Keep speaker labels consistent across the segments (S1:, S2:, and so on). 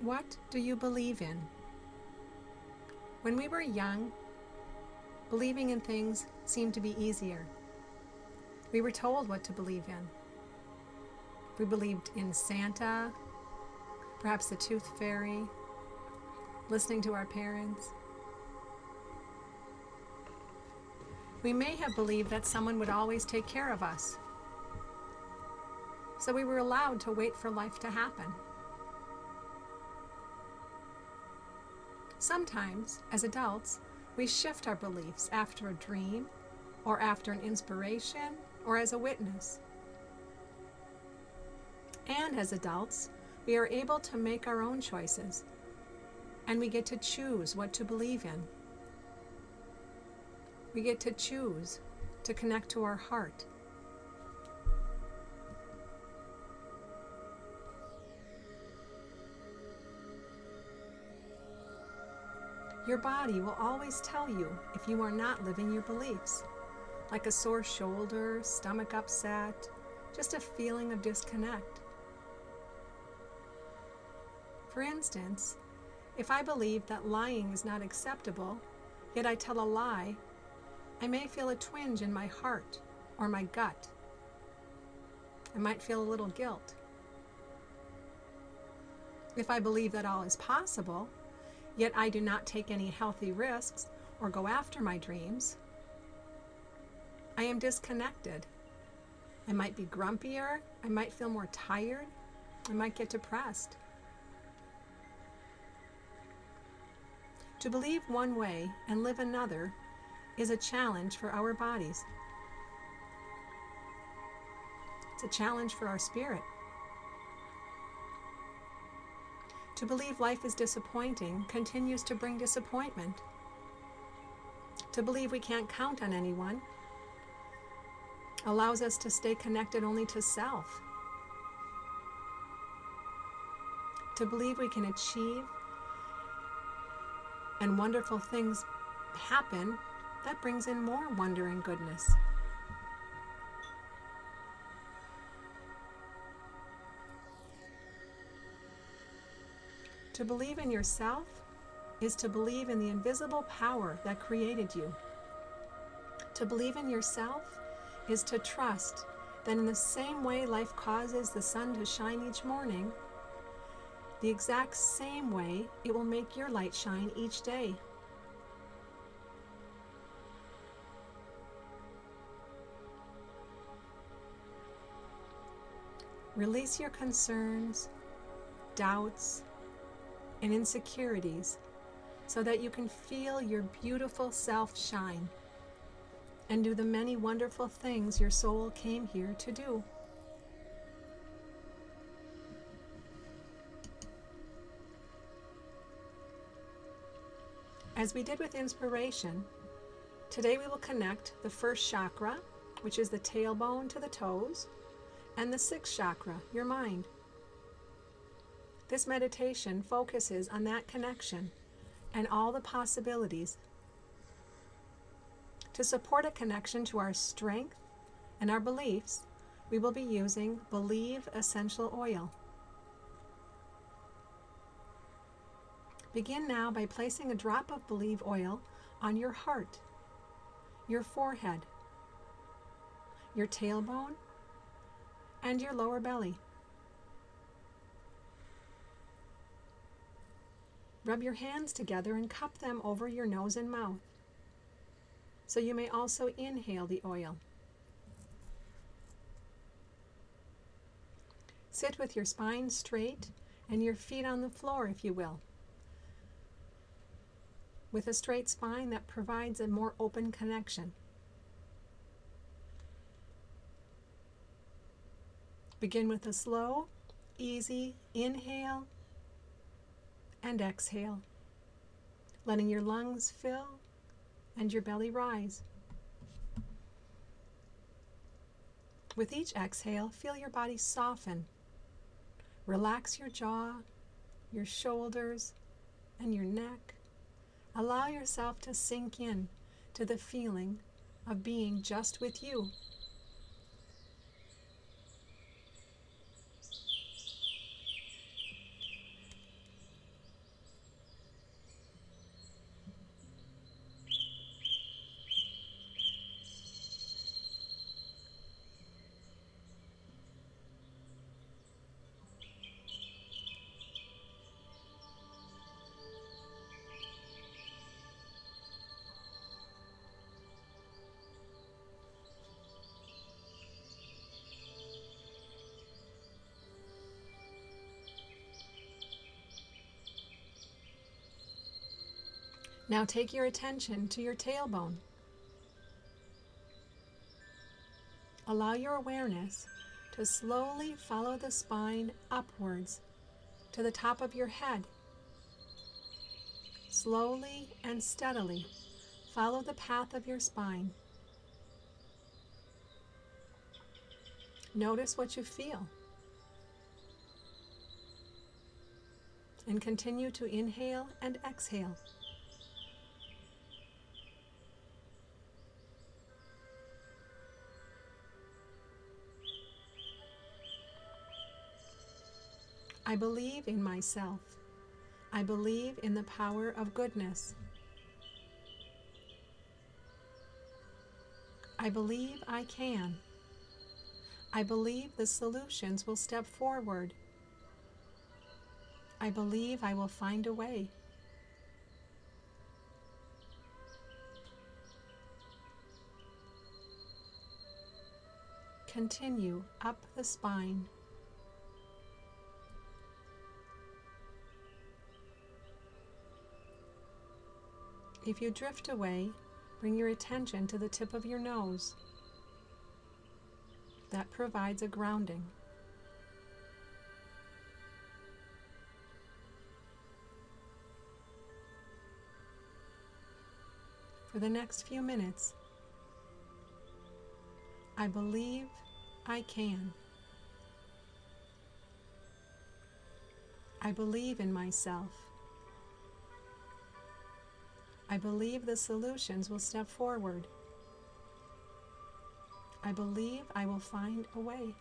S1: What do you believe in? When we were young, believing in things seemed to be easier. We were told what to believe in. We believed in Santa, perhaps the Tooth Fairy, listening to our parents. We may have believed that someone would always take care of us. So we were allowed to wait for life to happen. Sometimes, as adults, we shift our beliefs after a dream, or after an inspiration, or as a witness. And as adults, we are able to make our own choices, and we get to choose what to believe in. We get to choose to connect to our heart. Your body will always tell you if you are not living your beliefs, like a sore shoulder, stomach upset, just a feeling of disconnect. For instance, if I believe that lying is not acceptable, yet I tell a lie, I may feel a twinge in my heart or my gut. I might feel a little guilt. If I believe that all is possible, yet I do not take any healthy risks or go after my dreams, I am disconnected. I might be grumpier, I might feel more tired, I might get depressed. To believe one way and live another is a challenge for our bodies. It's a challenge for our spirit. To believe life is disappointing continues to bring disappointment. To believe we can't count on anyone allows us to stay connected only to self. To believe we can achieve and wonderful things happen, that brings in more wonder and goodness. To believe in yourself is to believe in the invisible power that created you. To believe in yourself is to trust that in the same way life causes the sun to shine each morning, the exact same way it will make your light shine each day. Release your concerns, doubts, and insecurities so that you can feel your beautiful self shine and do the many wonderful things your soul came here to do. As we did with inspiration, today we will connect the first chakra, which is the tailbone, to the toes, and the sixth chakra, your mind. This meditation focuses on that connection and all the possibilities. To support a connection to our strength and our beliefs, we will be using Believe Essential Oil. Begin now by placing a drop of Believe oil on your heart, your forehead, your tailbone, and your lower belly. Rub your hands together and cup them over your nose and mouth, so you may also inhale the oil. Sit with your spine straight and your feet on the floor, if you will. With a straight spine, that provides a more open connection. Begin with a slow, easy inhale and exhale, letting your lungs fill and your belly rise. With each exhale, feel your body soften. Relax your jaw, your shoulders, and your neck. Allow yourself to sink in to the feeling of being just with you. Now take your attention to your tailbone. Allow your awareness to slowly follow the spine upwards to the top of your head. Slowly and steadily follow the path of your spine. Notice what you feel. And continue to inhale and exhale. I believe in myself. I believe in the power of goodness. I believe I can. I believe the solutions will step forward. I believe I will find a way. Continue up the spine. If you drift away, bring your attention to the tip of your nose. That provides a grounding. For the next few minutes, I believe I can. I believe in myself. I believe the solutions will step forward. I believe I will find a way.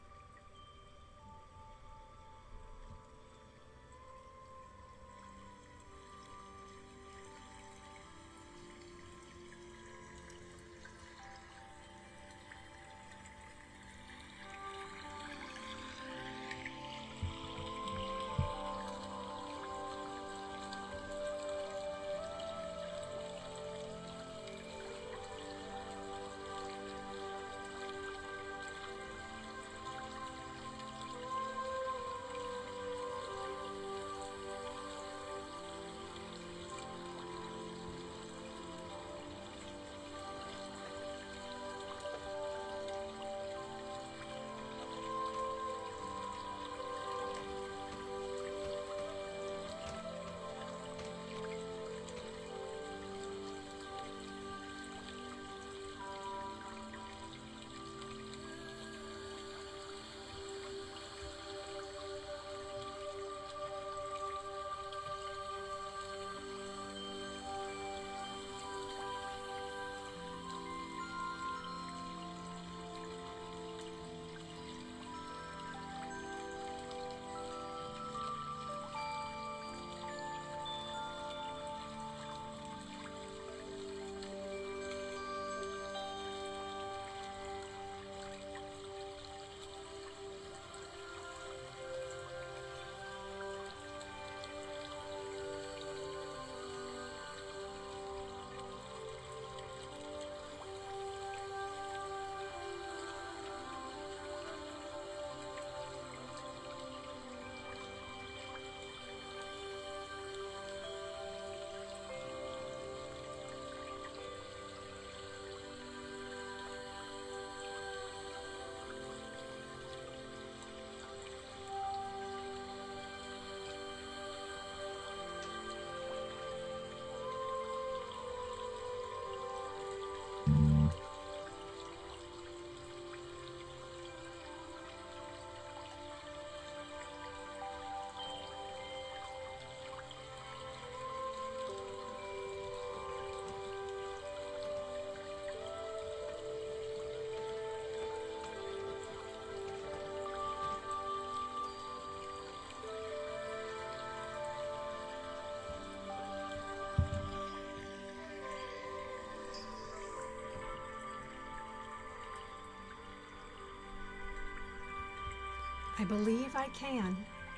S1: I believe I can.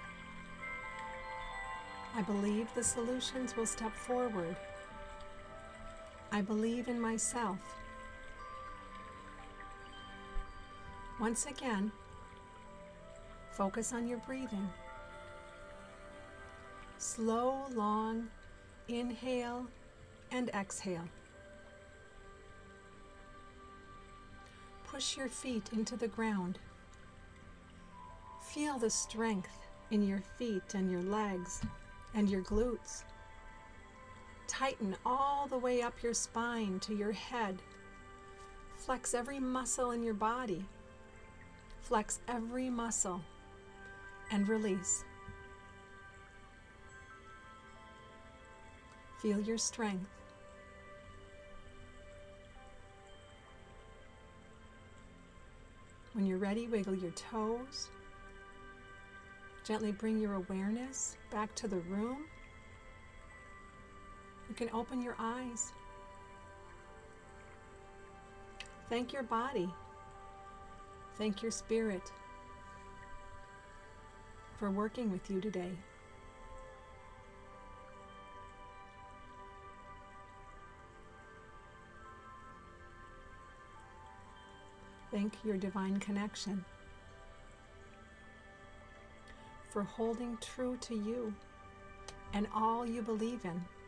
S1: I believe the solutions will step forward. I believe in myself. Once again, focus on your breathing. Slow, long inhale and exhale. Push your feet into the ground. Feel the strength in your feet and your legs and your glutes. Tighten all the way up your spine to your head. Flex every muscle in your body. Flex every muscle and release. Feel your strength. When you're ready, wiggle your toes. Gently bring your awareness back to the room. You can open your eyes. Thank your body. Thank your spirit for working with you today. Thank your divine connection for holding true to you and all you believe in.